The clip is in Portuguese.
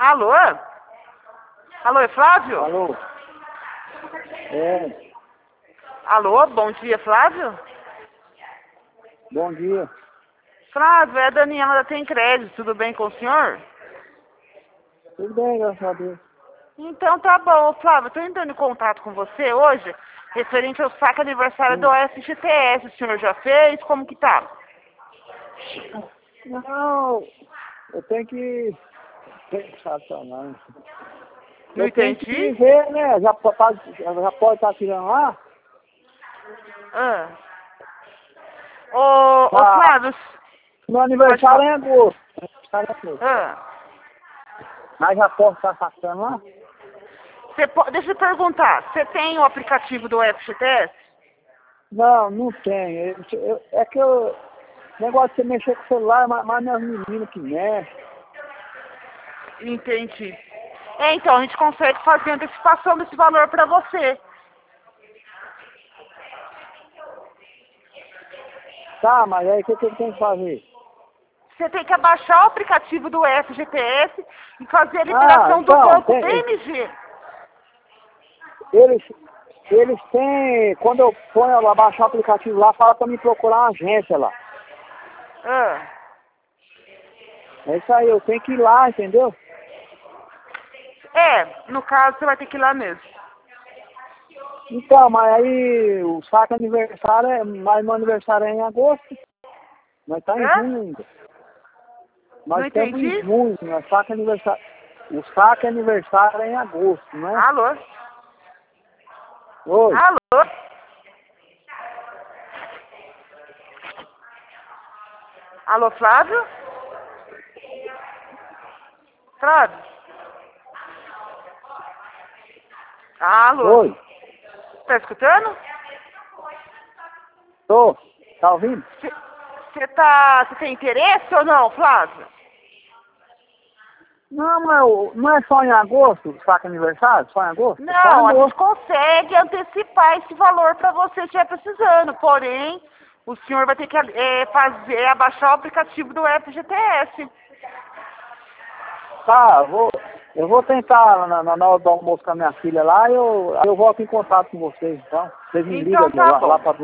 Alô? Alô, é Flávio? Alô? É, Alô, bom dia, Flávio? bom dia. Flávio, é a Daniela da Tem Crédito, tudo bem com o senhor? Tudo bem, graças a Deus. Então tá bom, Flávio, eu tô entrando em contato com você hoje, referente ao saque aniversário do Sim. FGTS, o senhor já fez? Como que tá? Não, eu tenho que... Sensacional. Não Eu tenho que entendi? ver, né? Já pode estar tirando lá? Ah. Ô Tá. Flávio, Meu pode aniversário falar. é em agosto. Aniversário é em agosto. Ah. Mas já posso estar sacando lá? Deixa eu perguntar, você tem o aplicativo do FGTS? Não, não tem. É que eu... Negócio de você mexer com o celular, mas minhas meninas que mexem. Entendi. É, então, a gente consegue fazer a antecipação desse valor para você. Tá, mas aí o que eu tenho que fazer? Você tem que abaixar o aplicativo do FGTS e fazer a Ah, liberação do então, banco BMG. eles têm, quando eu ponho lá, baixar o aplicativo lá, fala pra me procurar uma agência lá. Ah. É isso aí, eu tenho que ir lá, entendeu? É, no caso você vai ter que ir lá mesmo. Então, mas aí o saque aniversário mas meu aniversário é em agosto. Nós tá em Hã? junho ainda. Não Nós estamos em entendi? junho, nós saque aniversário. O saque aniversário é em agosto, né? Alô? Oi. Alô? Alô, Flávio? Flávio? Alô? Oi. Tá escutando? Tô. Tá ouvindo? Você tem interesse ou não, Flávio? Não, não é só em agosto o saque aniversário? Só em agosto? É só em Não, a gente agosto. consegue antecipar esse valor para você se estiver precisando. Porém, o senhor vai ter que abaixar o aplicativo do FGTS. Tá, eu vou tentar na hora do almoço com a minha filha lá, eu volto em contato com vocês, então. Vocês me ligam Então tá lá bom. para